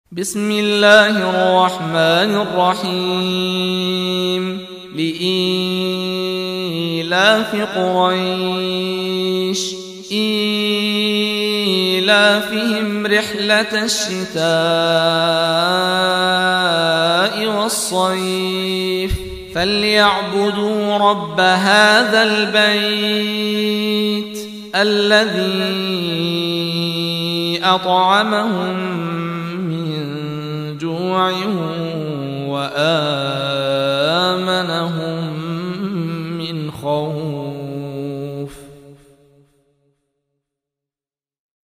بسم الله الرحمن الرحيم لإيلاف قريش إيلافهم رحلة الشتاء والصيف فليعبدوا رب هذا البيت الذي أطعمهم من جوع وآمنهم